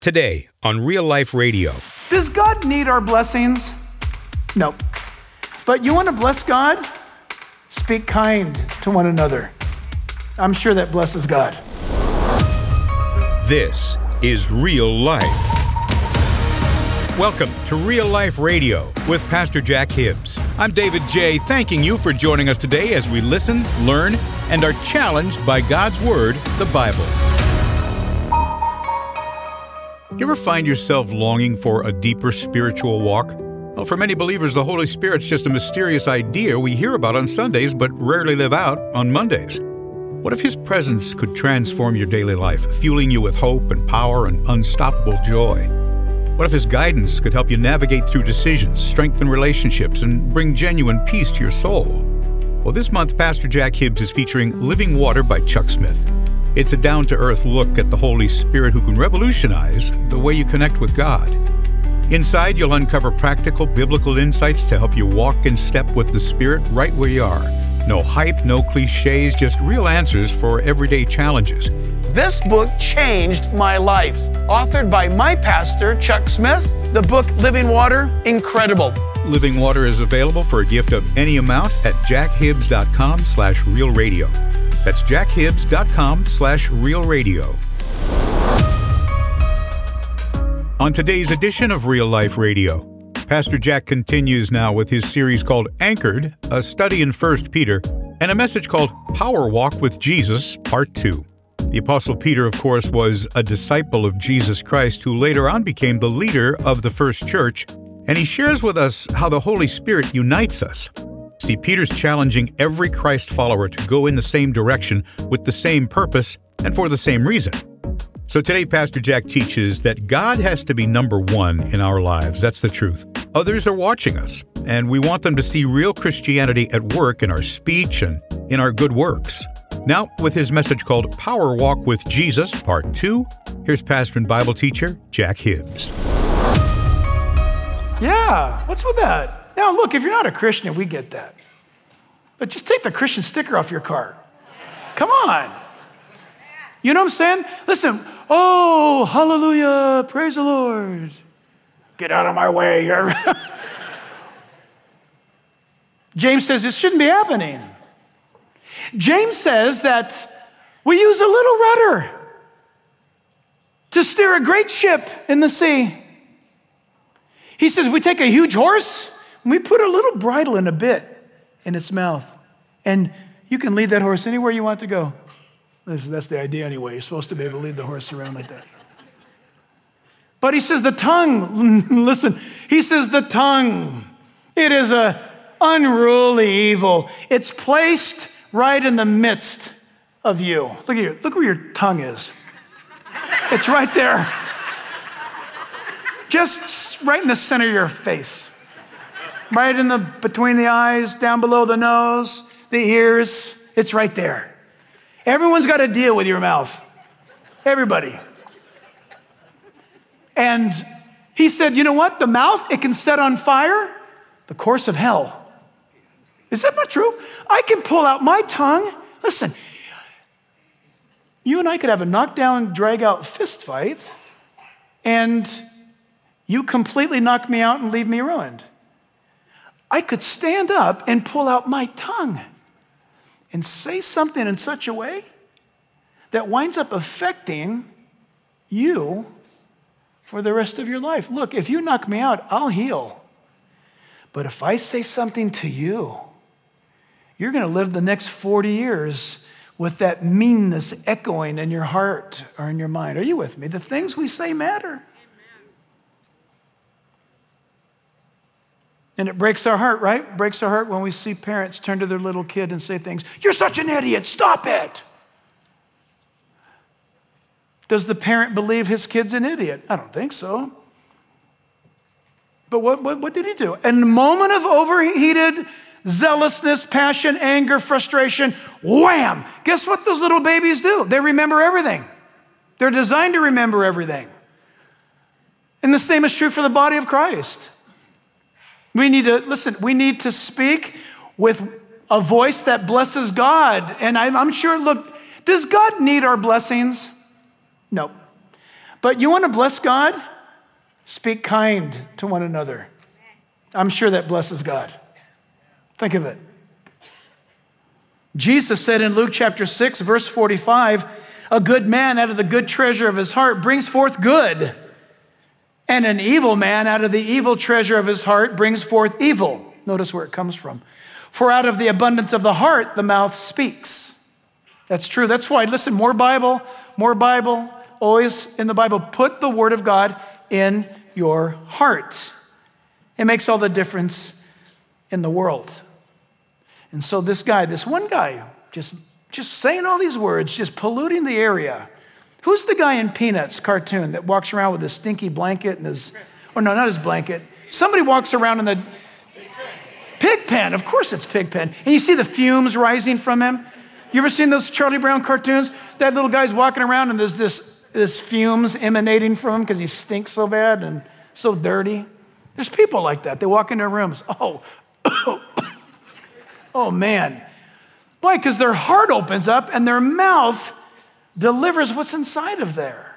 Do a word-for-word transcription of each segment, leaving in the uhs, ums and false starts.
Today on Real Life Radio. Does God need our blessings? No. But you want to bless God? Speak kind to one another. I'm sure that blesses God. This is Real Life. Welcome to Real Life Radio with Pastor Jack Hibbs. I'm David J., thanking you for joining us today as we listen, learn, and are challenged by God's Word, the Bible. You ever find yourself longing for a deeper spiritual walk? Well, for many believers, the Holy Spirit's just a mysterious idea we hear about on Sundays but rarely live out on Mondays. What if His presence could transform your daily life, fueling you with hope and power and unstoppable joy? What if His guidance could help you navigate through decisions, strengthen relationships, and bring genuine peace to your soul? Well, this month, Pastor Jack Hibbs is featuring Living Water by Chuck Smith. It's a down-to-earth look at the Holy Spirit who can revolutionize the way you connect with God. Inside, you'll uncover practical biblical insights to help you walk in step with the Spirit right where you are. No hype, no cliches, just real answers for everyday challenges. This book changed my life. Authored by my pastor, Chuck Smith, the book Living Water, incredible. Living Water is available for a gift of any amount at jackhibbs.com slash real radio. That's jackhibbs.com slash real radio. On today's edition of Real Life Radio, Pastor Jack continues now with his series called Anchored, a study in First Peter, and a message called Power Walk with Jesus, Part two. The Apostle Peter, of course, was a disciple of Jesus Christ who later on became the leader of the first church, and he shares with us how the Holy Spirit unites us. See, Peter's challenging every Christ follower to go in the same direction with the same purpose and for the same reason. So today, Pastor Jack teaches that God has to be number one in our lives. That's the truth. Others are watching us, and we want them to see real Christianity at work in our speech and in our good works. Now, with his message called Power Walk with Jesus, Part two, here's pastor and Bible teacher Jack Hibbs. Yeah, what's with that? Now, look, if you're not a Christian, we get that. But just take the Christian sticker off your car. Come on. You know what I'm saying? Listen, oh, hallelujah, praise the Lord. Get out of my way. James says this shouldn't be happening. James says that we use a little rudder to steer a great ship in the sea. He says we take a huge horse and we put a little bridle and a bit in its mouth, and you can lead that horse anywhere you want to go. That's the idea anyway. You're supposed to be able to lead the horse around like that. But he says the tongue, listen, he says the tongue, it is a unruly evil. It's placed right in the midst of you. Look at you. Look where your tongue is. It's right there. Just right in the center of your face. Right in the, between the eyes, down below the nose, the ears. It's right there. Everyone's got to deal with your mouth. Everybody. And he said, you know what? The mouth, it can set on fire the course of hell. Is that not true? I can pull out my tongue. Listen, you and I could have a knockdown, drag-out fist fight, and you completely knock me out and leave me ruined. I could stand up and pull out my tongue and say something in such a way that winds up affecting you for the rest of your life. Look, if you knock me out, I'll heal. But if I say something to you, you're going to live the next forty years with that meanness echoing in your heart or in your mind. Are you with me? The things we say matter. And it breaks our heart, right? It breaks our heart when we see parents turn to their little kid and say things, you're such an idiot, stop it. Does the parent believe his kid's an idiot? I don't think so. But what, what, what did he do? In a moment of overheated zealousness, passion, anger, frustration, wham! Guess what those little babies do? They remember everything. They're designed to remember everything. And the same is true for the body of Christ. We need to, listen, we need to speak with a voice that blesses God. And I'm, I'm sure, look, does God need our blessings? No. But you want to bless God? Speak kind to one another. I'm sure that blesses God. Think of it. Jesus said in Luke chapter six, verse forty-five, a good man out of the good treasure of his heart brings forth good, and an evil man out of the evil treasure of his heart brings forth evil. Notice where it comes from. For out of the abundance of the heart, the mouth speaks. That's true. That's why, listen, more Bible, more Bible, always in the Bible. Put the word of God in your heart. It makes all the difference in the world. And so this guy, this one guy, just, just saying all these words, just polluting the area. Who's the guy in Peanuts cartoon that walks around with his stinky blanket and his, or no, not his blanket. Somebody walks around in the Pigpen. Of course it's Pigpen. And you see the fumes rising from him. You ever seen those Charlie Brown cartoons? That little guy's walking around and there's this, this fumes emanating from him because he stinks so bad and so dirty. There's people like that. They walk into rooms. Oh, oh man. Why? Because their heart opens up and their mouth delivers what's inside of there.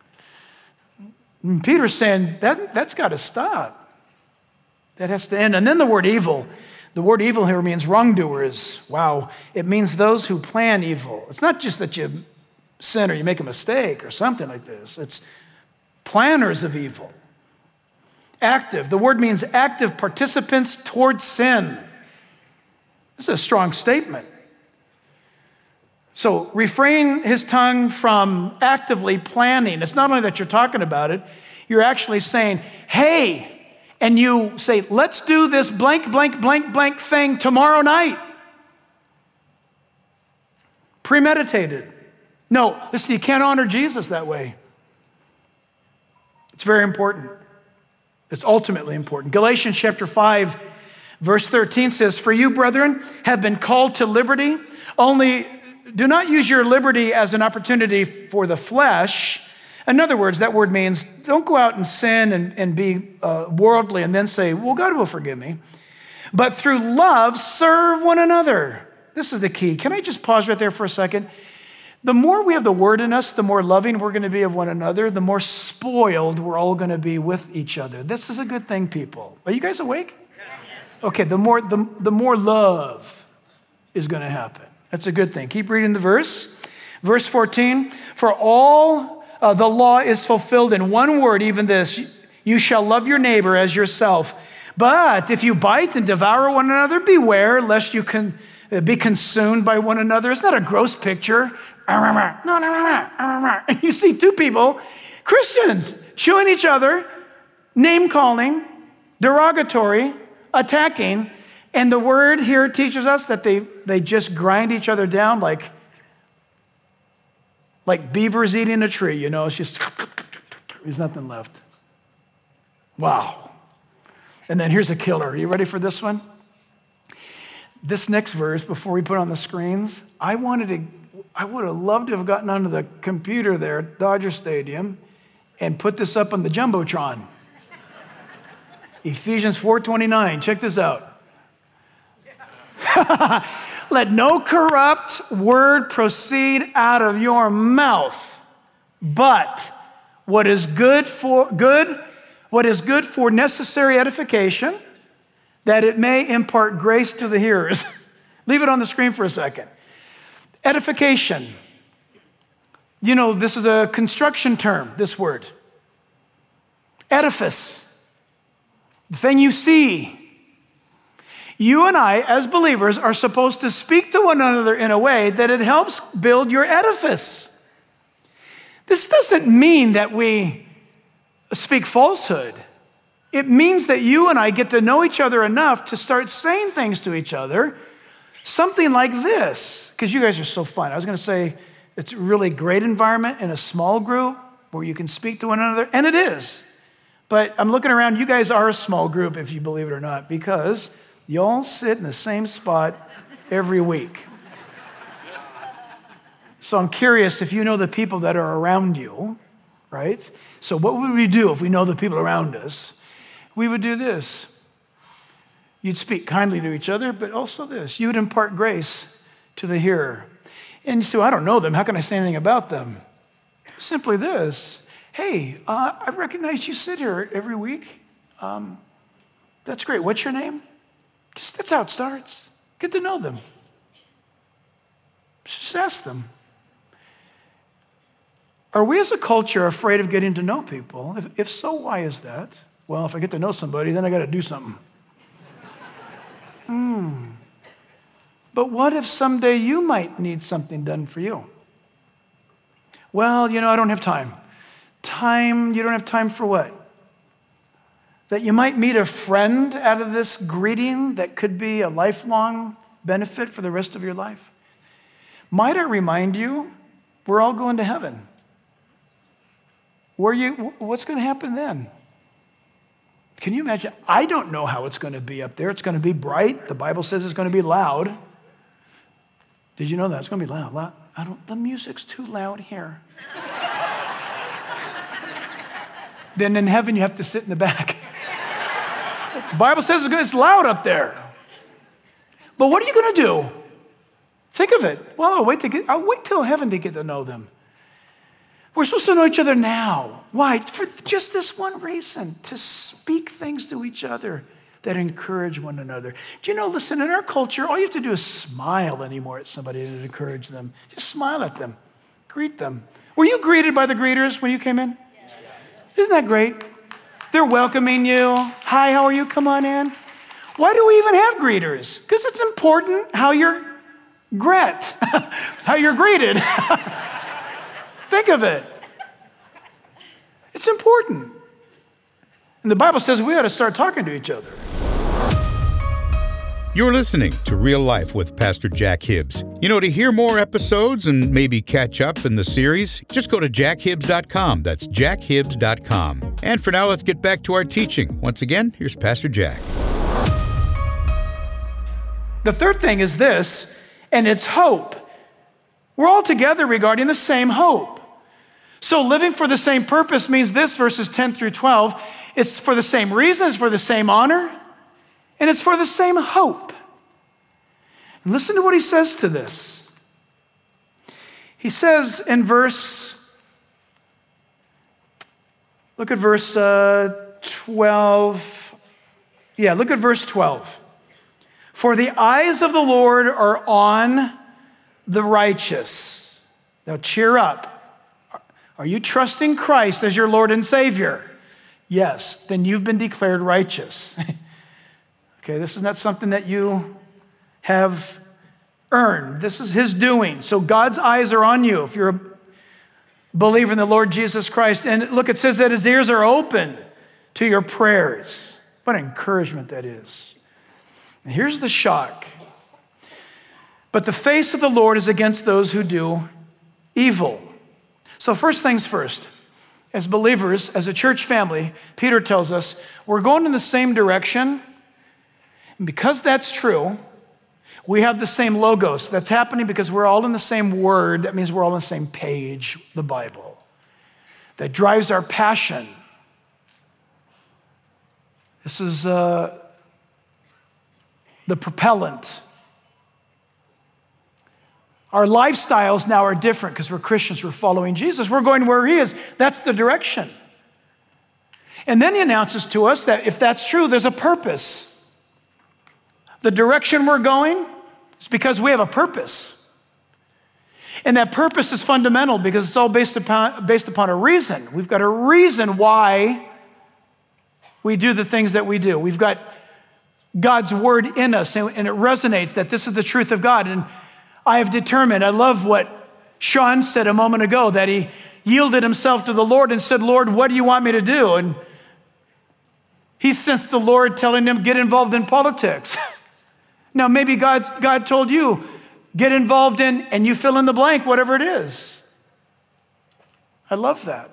And Peter's saying that, that's got to stop. That has to end. And then the word evil. The word evil here means wrongdoers. Wow. It means those who plan evil. It's not just that you sin or you make a mistake or something like this. It's planners of evil. Active. The word means active participants towards sin. This is a strong statement. So refrain his tongue from actively planning. It's not only that you're talking about it, you're actually saying, hey, and you say, let's do this blank, blank, blank, blank thing tomorrow night. Premeditated. No, listen, you can't honor Jesus that way. It's very important. It's ultimately important. Galatians chapter five, verse thirteen says, for you, brethren, have been called to liberty, only do not use your liberty as an opportunity for the flesh. In other words, that word means don't go out and sin and, and be uh, worldly and then say, well, God will forgive me. But through love, serve one another. This is the key. Can I just pause right there for a second? The more we have the word in us, the more loving we're going to be of one another, the more spoiled we're all going to be with each other. This is a good thing, people. Are you guys awake? Yes. Okay, the more, the, the more love is going to happen. That's a good thing. Keep reading the verse. Verse fourteen, for all uh, the law is fulfilled in one word, even this, you shall love your neighbor as yourself. But if you bite and devour one another, beware lest you can be consumed by one another. It's not a gross picture. And you see two people, Christians, chewing each other, name calling, derogatory, attacking. And the word here teaches us that they, they just grind each other down like, like beavers eating a tree, you know, it's just, there's nothing left. Wow. And then here's a killer. Are you ready for this one? This next verse, before we put it on the screens, I wanted to, I would have loved to have gotten onto the computer there at Dodger Stadium and put this up on the Jumbotron. Ephesians four twenty-nine, check this out. Let no corrupt word proceed out of your mouth, but what is good for good, what is good for necessary edification, that it may impart grace to the hearers. Leave it on the screen for a second. Edification. You know, this is a construction term, this word. Edifice. The thing you see. You and I, as believers, are supposed to speak to one another in a way that it helps build your edifice. This doesn't mean that we speak falsehood. It means that you and I get to know each other enough to start saying things to each other, something like this, because you guys are so fun. I was going to say it's a really great environment in a small group where you can speak to one another, and it is. But I'm looking around, you guys are a small group, if you believe it or not, because you all sit in the same spot every week. So I'm curious if you know the people that are around you, right? So what would we do if we know the people around us? We would do this. You'd speak kindly to each other, but also this. You would impart grace to the hearer. And you say, well, I don't know them. How can I say anything about them? Simply this. hey, uh, I recognize you sit here every week. Um, that's great. What's your name? Just that's how it starts. Get to know them. Just ask them. Are we as a culture afraid of getting to know people? If, if so, why is that? Well, if I get to know somebody, then I got to do something. Hmm. But what if someday you might need something done for you? Well, you know, I don't have time. Time, you don't have time for what? That you might meet a friend out of this greeting that could be a lifelong benefit for the rest of your life. Might I remind you, we're all going to heaven. Where you, what's going to happen then? Can you imagine? I don't know how it's going to be up there. It's going to be bright. The Bible says it's going to be loud. Did you know that? It's going to be loud. loud. I don't, the music's too loud here. Then in heaven, you have to sit in the back. The Bible says it's loud up there. But what are you going to do? Think of it. Well, I'll wait, to get, I'll wait till heaven to get to know them. We're supposed to know each other now. Why? For just this one reason, to speak things to each other that encourage one another. Do you know, listen, in our culture, all you have to do is smile anymore at somebody to encourage them. Just smile at them. Greet them. Were you greeted by the greeters when you came in? Yes. Isn't that great? They're welcoming you. Hi, how are you? Come on in. Why do we even have greeters? Because it's important how you're gret, how you're greeted. Think of it. It's important. And the Bible says we ought to start talking to each other. You're listening to Real Life with Pastor Jack Hibbs. You know, to hear more episodes and maybe catch up in the series, just go to jack hibbs dot com. That's jack hibbs dot com. And for now, let's get back to our teaching. Once again, here's Pastor Jack. The third thing is this, and it's hope. We're all together regarding the same hope. So living for the same purpose means this, verses ten through twelve, it's for the same reason, it's for the same honor, and it's for the same hope. And listen to what he says to this. He says in verse, look at verse uh, twelve. Yeah, look at verse twelve. For the eyes of the Lord are on the righteous. Now cheer up. Are you trusting Christ as your Lord and Savior? Yes, then you've been declared righteous. Okay, this is not something that you have earned. This is his doing. So God's eyes are on you if you're a believer in the Lord Jesus Christ. And look, it says that his ears are open to your prayers. What an encouragement that is. And here's the shock. But the face of the Lord is against those who do evil. So first things first, as believers, as a church family, Peter tells us we're going in the same direction. And because that's true, we have the same logos. That's happening because we're all in the same word. That means we're all on the same page, the Bible. That drives our passion. This is uh, the propellant. Our lifestyles now are different because we're Christians, we're following Jesus. We're going where he is. That's the direction. And then he announces to us that if that's true, there's a purpose. The direction we're going is because we have a purpose. And that purpose is fundamental because it's all based upon, based upon a reason. We've got a reason why we do the things that we do. We've got God's word in us, and it resonates that this is the truth of God. And I have determined, I love what Sean said a moment ago, that he yielded himself to the Lord and said, Lord, what do you want me to do? And he sensed the Lord telling him, get involved in politics. Now, maybe God's, God told you, get involved in, and you fill in the blank, whatever it is. I love that.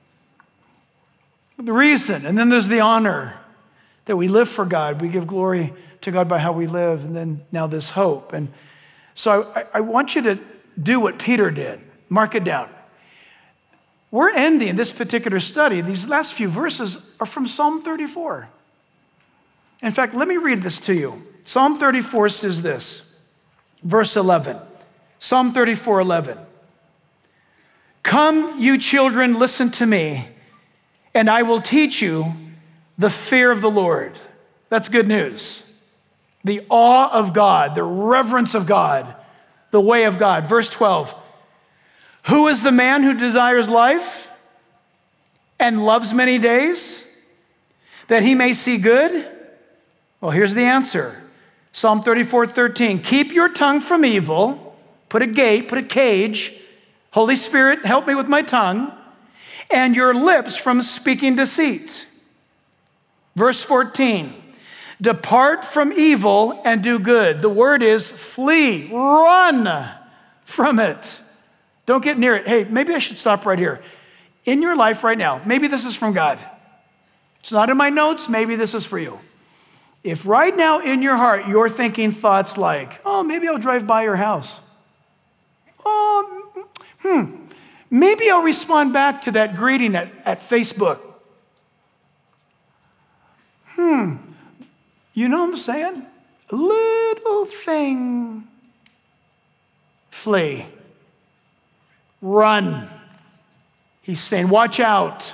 The reason, and then there's the honor that we live for God. We give glory to God by how we live, and then now this hope. And so I, I want you to do what Peter did. Mark it down. We're ending this particular study. These last few verses are from Psalm thirty-four. In fact, let me read this to you. Psalm thirty-four says this, verse eleven. Psalm thirty-four, eleven. Come, you children, listen to me, and I will teach you the fear of the Lord. That's good news. The awe of God, the reverence of God, the way of God. Verse twelve, who is the man who desires life and loves many days, that he may see good? Well, here's the answer. Psalm thirty-four thirteen, keep your tongue from evil, put a gate, put a cage. Holy Spirit, help me with my tongue, and your lips from speaking deceit. Verse fourteen, depart from evil and do good. The word is flee, run from it. Don't get near it. Hey, maybe I should stop right here. In your life right now, maybe this is from God. It's not in my notes, maybe this is for you. If right now in your heart you're thinking thoughts like, oh, maybe I'll drive by your house. Oh, hmm, maybe I'll respond back to that greeting at, at Facebook. Hmm, you know what I'm saying? A little thing. Flee. Run. He's saying, watch out.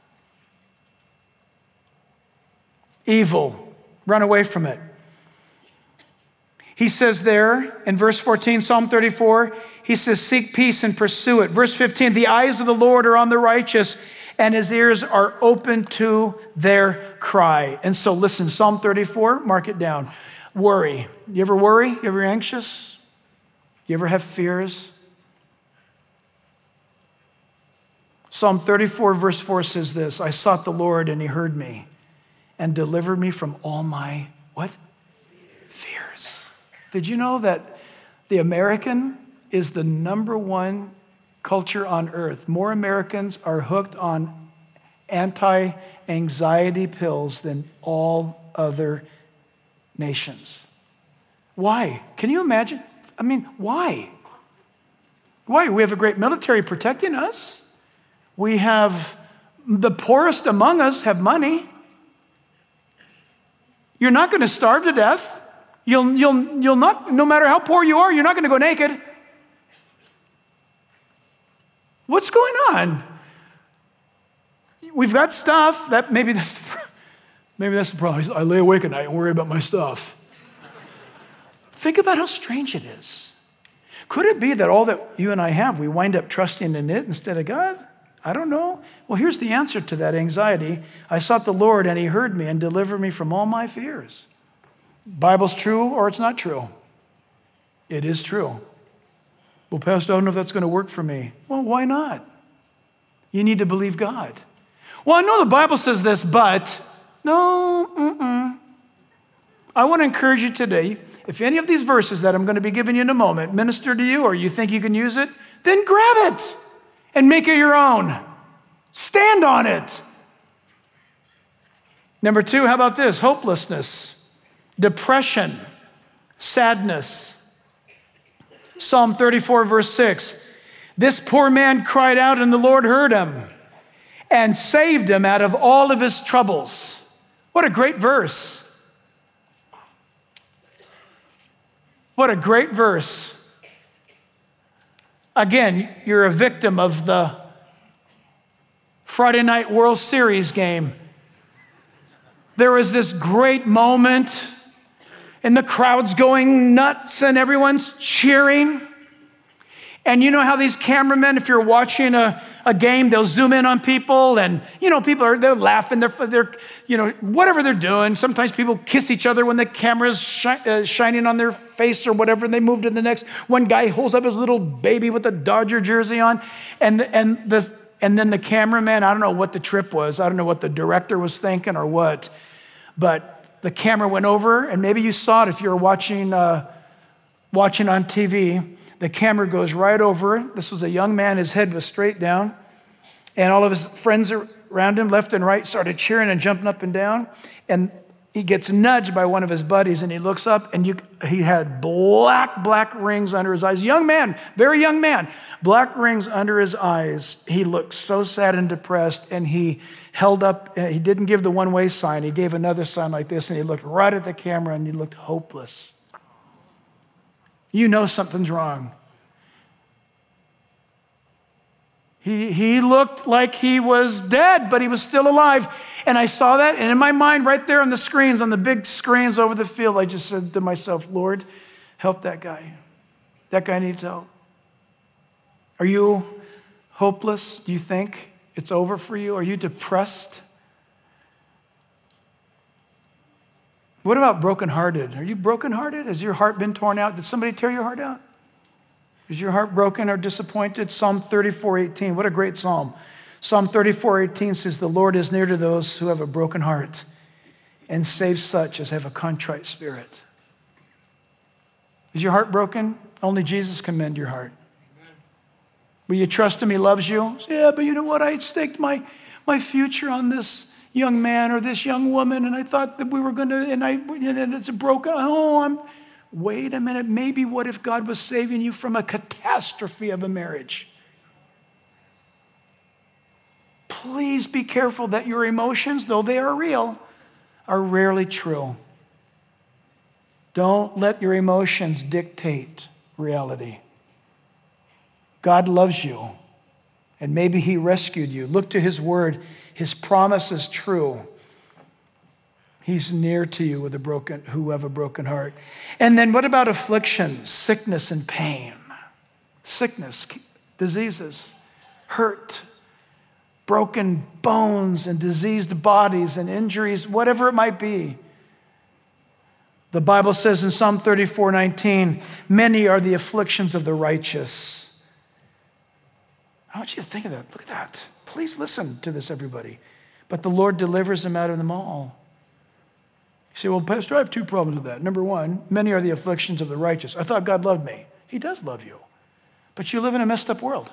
Evil. Run away from it. He says there in verse fourteen, Psalm thirty-four, he says, seek peace and pursue it. Verse fifteen, the eyes of the Lord are on the righteous, and his ears are open to their cry. And so listen, Psalm thirty-four, mark it down. Worry. You ever worry? You ever anxious? You ever have fears? Psalm thirty-four, verse four says this, I sought the Lord and he heard me and delivered me from all my, what? Fears. Did you know that the American is the number one culture on earth? More Americans are hooked on anti-anxiety pills than all other nations. Why? Can you imagine? I mean, why? Why? We have a great military protecting us. We have the poorest among us have money. You're not going to starve to death. You'll, you'll, you'll not, no matter how poor you are, you're not going to go naked. What's going on? We've got stuff that maybe that's the, maybe that's the problem. I lay awake at night and worry about my stuff. Think about how strange it is. Could it be that all that you and I have, we wind up trusting in it instead of God? I don't know. Well, here's the answer to that anxiety. I sought the Lord and he heard me and delivered me from all my fears. Bible's true or it's not true? It is true. Well, Pastor, I don't know if that's going to work for me. Well, why not? You need to believe God. Well, I know the Bible says this, but no, mm-mm. I want to encourage you today, if any of these verses that I'm going to be giving you in a moment minister to you or you think you can use it, then grab it and make it your own. Stand on it. Number two, how about this? Hopelessness, depression, sadness. Psalm thirty-four, verse six. This poor man cried out and the Lord heard him and saved him out of all of his troubles. What a great verse. What a great verse. Again, you're a victim of the Friday Night World Series game. There was this great moment and the crowd's going nuts and everyone's cheering. And you know how these cameramen, if you're watching a, a game, they'll zoom in on people and, you know, people are, they're laughing, they're, they're, you know, whatever they're doing. Sometimes people kiss each other when the camera's shi- uh, shining on their face or whatever, and they move to the next. One guy holds up his little baby with a Dodger jersey on, and, and, the, and then the cameraman, I don't know what the trip was. I don't know what the director was thinking or what, but the camera went over, and maybe you saw it if you were watching, uh, watching on T V. The camera goes right over. This was a young man. His head was straight down. And all of his friends around him, left and right, started cheering and jumping up and down. And he gets nudged by one of his buddies, and he looks up, and you, he had black, black rings under his eyes. Young man, very young man, black rings under his eyes. He looked so sad and depressed, and he held up, he didn't give the one-way sign. He gave another sign like this, and he looked right at the camera, and he looked hopeless. You know something's wrong. He, he looked like he was dead, but he was still alive. And I saw that, and in my mind, right there on the screens, on the big screens over the field, I just said to myself, Lord, help that guy. That guy needs help. Are you hopeless? Do you think it's over for you? Are you depressed? What about brokenhearted? Are you brokenhearted? Has your heart been torn out? Did somebody tear your heart out? Is your heart broken or disappointed? Psalm thirty-four eighteen, what a great psalm. Psalm thirty-four eighteen says, the Lord is near to those who have a broken heart and saves such as have a contrite spirit. Is your heart broken? Only Jesus can mend your heart. Will you trust him? He loves you. Yeah, but you know what? I staked my, my future on this young man or this young woman, and I thought that we were going to, and I, and it's broken. Oh, I'm, wait a minute. Maybe what if God was saving you from a catastrophe of a marriage? Please be careful that your emotions, though they are real, are rarely true. Don't let your emotions dictate reality. God loves you, and maybe he rescued you. Look to his word. His promise is true. He's near to you with a broken, who have a broken heart. And then what about afflictions, sickness and pain? Sickness, diseases, hurt, broken bones and diseased bodies and injuries, whatever it might be. The Bible says in Psalm thirty-four nineteen, many are the afflictions of the righteous. I want you to think of that. Look at that. Please listen to this, everybody. But the Lord delivers them out of them all. You say, well, Pastor, I have two problems with that. Number one, many are the afflictions of the righteous. I thought God loved me. He does love you. But you live in a messed up world.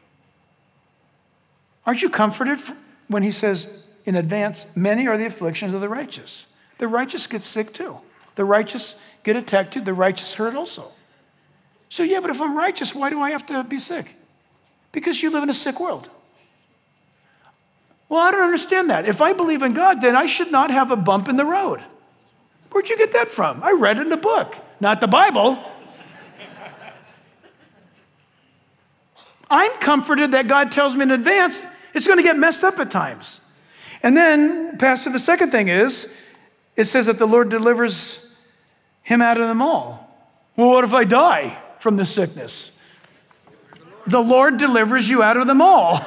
Aren't you comforted when he says in advance, many are the afflictions of the righteous? The righteous get sick too. The righteous get attacked too. The righteous hurt also. So yeah, but if I'm righteous, why do I have to be sick? Because you live in a sick world. Well, I don't understand that. If I believe in God, then I should not have a bump in the road. Where'd you get that from? I read it in a book, not the Bible. I'm comforted that God tells me in advance it's going to get messed up at times. And then, Pastor, the second thing is, it says that the Lord delivers him out of them all. Well, what if I die from this sickness? The Lord delivers you out of them all.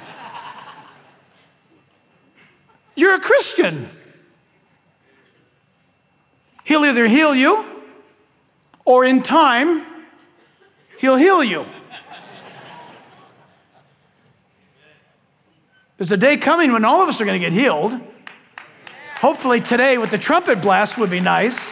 You're a Christian. He'll either heal you, or in time, he'll heal you. There's a day coming when all of us are going to get healed. Hopefully today with the trumpet blast would be nice.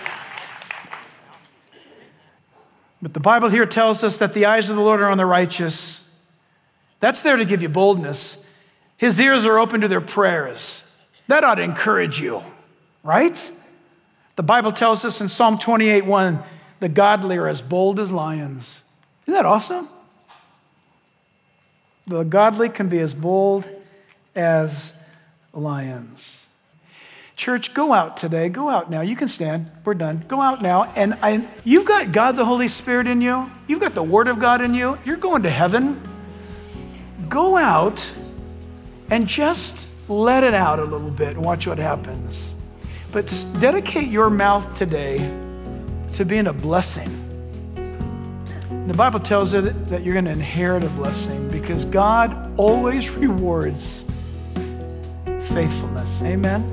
But the Bible here tells us that the eyes of the Lord are on the righteous. That's there to give you boldness. His ears are open to their prayers. That ought to encourage you, right? The Bible tells us in Psalm twenty-eight one, the godly are as bold as lions. Isn't that awesome? The godly can be as bold as lions. Church, go out today. Go out now. You can stand. We're done. Go out now. And I, you've got God the Holy Spirit in you. You've got the Word of God in you. You're going to heaven. Go out and just let it out a little bit and watch what happens. But dedicate your mouth today to being a blessing. The Bible tells us that you're going to inherit a blessing because God always rewards faithfulness. Amen.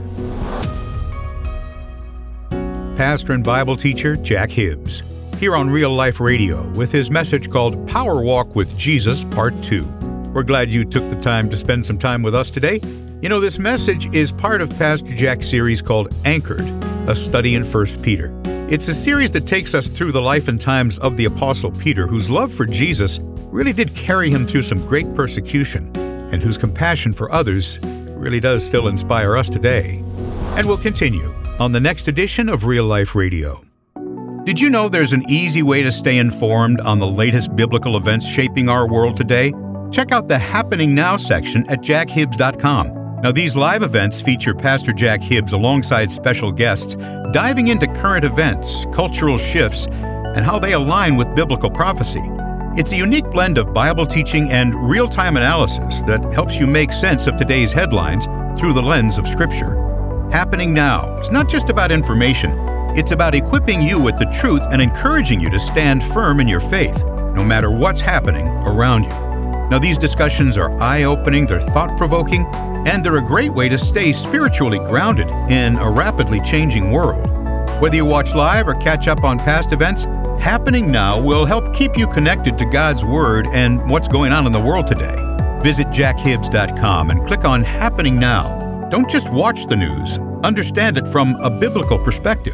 Pastor and Bible teacher Jack Hibbs, here on Real Life Radio with his message called Power Walk with Jesus, Part two. We're glad you took the time to spend some time with us today. You know, this message is part of Pastor Jack's series called Anchored, a study in First Peter. It's a series that takes us through the life and times of the Apostle Peter, whose love for Jesus really did carry him through some great persecution, and whose compassion for others really does still inspire us today. And we'll continue on the next edition of Real Life Radio. Did you know there's an easy way to stay informed on the latest biblical events shaping our world today? Check out the Happening Now section at jack hibbs dot com. Now, these live events feature Pastor Jack Hibbs alongside special guests, diving into current events, cultural shifts, and how they align with biblical prophecy. It's a unique blend of Bible teaching and real-time analysis that helps you make sense of today's headlines through the lens of Scripture. Happening Now. It's not just about information. It's about equipping you with the truth and encouraging you to stand firm in your faith, no matter what's happening around you. Now, these discussions are eye-opening, they're thought-provoking, and they're a great way to stay spiritually grounded in a rapidly changing world. Whether you watch live or catch up on past events, Happening Now will help keep you connected to God's Word and what's going on in the world today. Visit jack hibbs dot com and click on Happening Now. Don't just watch the news, understand it from a biblical perspective.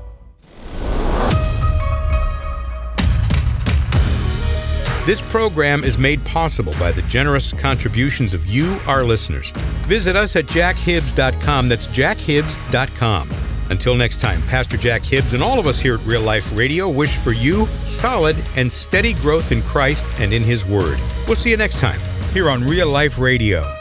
This program is made possible by the generous contributions of you, our listeners. Visit us at jack hibbs dot com. That's jack hibbs dot com. Until next time, Pastor Jack Hibbs and all of us here at Real Life Radio wish for you solid and steady growth in Christ and in His Word. We'll see you next time here on Real Life Radio.